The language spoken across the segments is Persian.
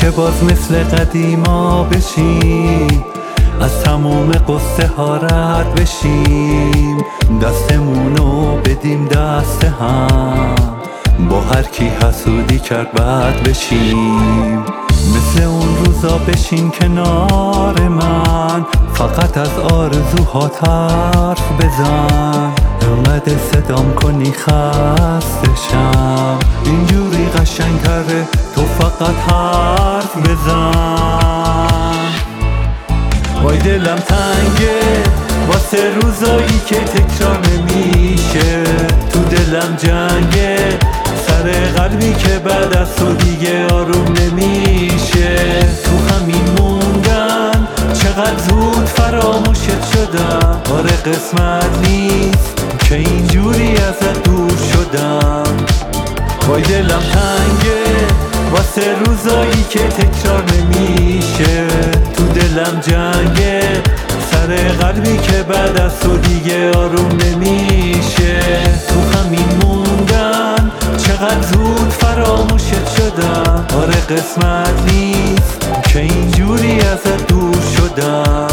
که باز مثل قدیما بشیم، از تموم قصه ها رد بشیم، دستمونو بدیم دست هم، با هر کی حسودی کرد بد بشیم. مثل اون روزا بشین کنار من، فقط از آرزوهات حرف بزن، انقدر صدام کنی خستشم، اینجوری قشنگتره تو فقط حرف بزن. وای دلم تنگه واسه روزایی که تکرار نمیشه، تو دلم جنگه سر قلبی که بعد از تو دیگه آروم نمیشه، تو همین موندن چقدر زود فراموشت شدم، آره قسمت نیست که اینجوری ازت دور شدم. وای دلم تنگه واسه روزایی که تکرار نمیشه، تو دلم جنگه سر قلبی که بعد از تو دیگه آروم نمیشه، تو همین موندن چقدر زود فراموشت شدم، آره قسمت نیست که اینجوری ازت دور شدم.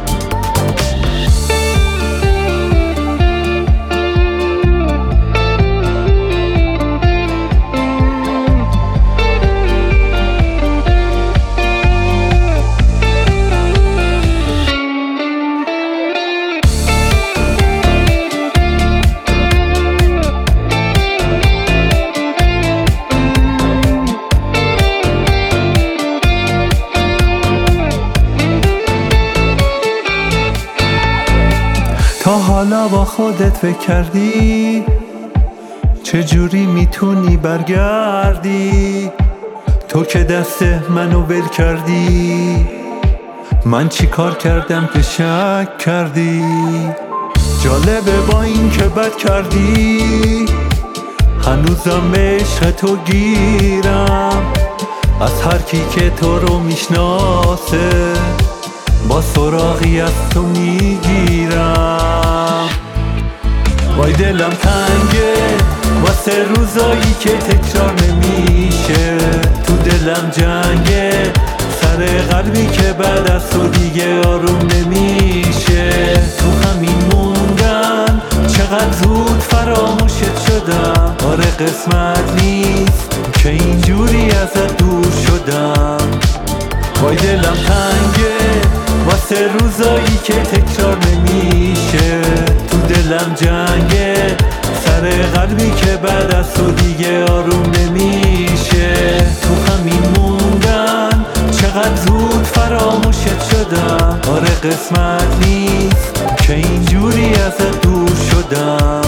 تا حالا با خودت فکر کردی چجوری میتونی برگردی؟ تو که دست منو ول کردی، من چی کار کردم که شک کردی؟ جالبه با این که بد کردی هنوزم عشق تو گیرم، از هر کی که تو رو میشناسه با سراغی از تو میگیرم. وای دلم تنگه واسه روزایی که تکرار نمیشه، تو دلم جنگه سر قلبی که بعد از تو دیگه آروم نمیشه، تو همین موندن چقدر زود فراموشت شدم، آره قسمت نیست که اینجوری ازت دور شدم. وای دلم تنگه واسه روزایی که تکرار نمیشه، تو دلم جنگه سر قلبی که بعد از تو دیگه آروم نمیشه، تو همین موندن چقدر زود فراموشت شدم، آره قسمت نیست که اینجوری ازت دور شدم.